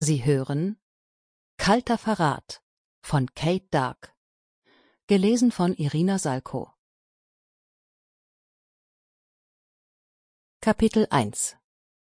Sie hören Kalter Verrat von Kate Dark, gelesen von Irina Salko. Kapitel 1.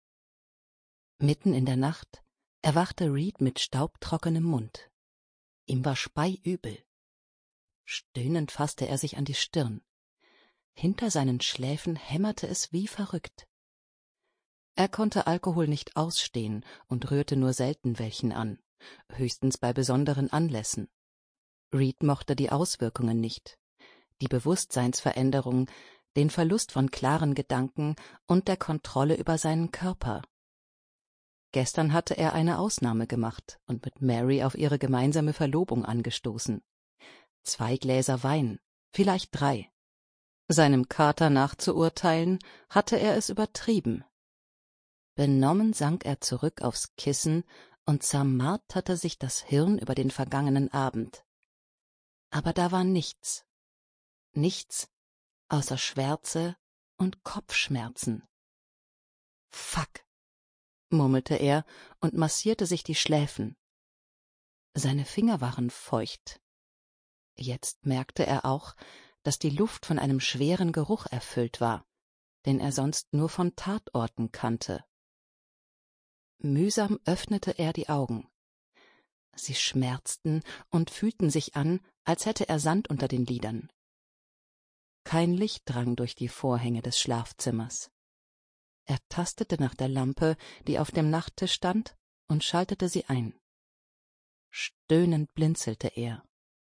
Mitten in der Nacht erwachte Reed mit staubtrockenem Mund. Ihm war speiübel. Stöhnend fasste er sich an die Stirn. Hinter seinen Schläfen hämmerte es wie verrückt. Er konnte Alkohol nicht ausstehen und rührte nur selten welchen an, höchstens bei besonderen Anlässen. Reed mochte die Auswirkungen nicht, die Bewusstseinsveränderung, den Verlust von klaren Gedanken und der Kontrolle über seinen Körper. Gestern hatte er eine Ausnahme gemacht und mit Mary auf ihre gemeinsame Verlobung angestoßen. 2 Gläser Wein, vielleicht 3. Seinem Kater nachzuurteilen, hatte er es übertrieben. Benommen sank er zurück aufs Kissen und zermarterte sich das Hirn über den vergangenen Abend. Aber da war nichts. Nichts außer Schwärze und Kopfschmerzen. »Fuck«, murmelte er und massierte sich die Schläfen. Seine Finger waren feucht. Jetzt merkte er auch, dass die Luft von einem schweren Geruch erfüllt war, den er sonst nur von Tatorten kannte. Mühsam öffnete er die Augen. Sie schmerzten und fühlten sich an, als hätte er Sand unter den Lidern. Kein Licht drang durch die Vorhänge des Schlafzimmers. Er tastete nach der Lampe, die auf dem Nachttisch stand, und schaltete sie ein. Stöhnend blinzelte er.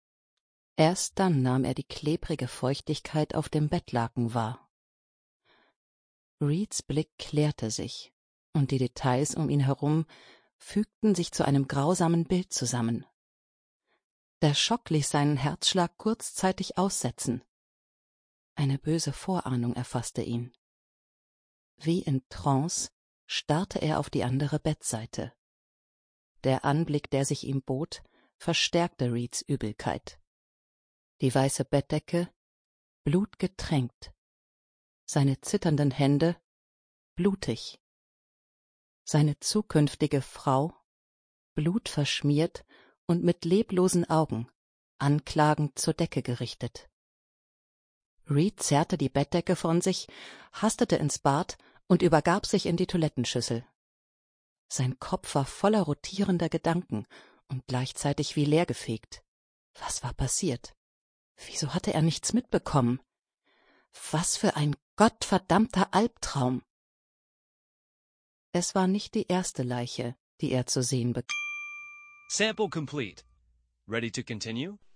Erst dann nahm er die klebrige Feuchtigkeit auf dem Bettlaken wahr. Reeds Blick klärte sich, und die Details um ihn herum fügten sich zu einem grausamen Bild zusammen. Der Schock ließ seinen Herzschlag kurzzeitig aussetzen. Eine böse Vorahnung erfasste ihn. Wie in Trance starrte er auf die andere Bettseite. Der Anblick, der sich ihm bot, verstärkte Reeds Übelkeit. Die weiße Bettdecke, blutgetränkt. Seine zitternden Hände, blutig. Seine zukünftige Frau, blutverschmiert und mit leblosen Augen, anklagend zur Decke gerichtet. Reed zerrte die Bettdecke von sich, hastete ins Bad und übergab sich in die Toilettenschüssel. Sein Kopf war voller rotierender Gedanken und gleichzeitig wie leergefegt. Was war passiert? Wieso hatte er nichts mitbekommen? Was für ein gottverdammter Albtraum! Es war nicht die erste Leiche, die er zu sehen bekam. Sample complete. Ready to continue?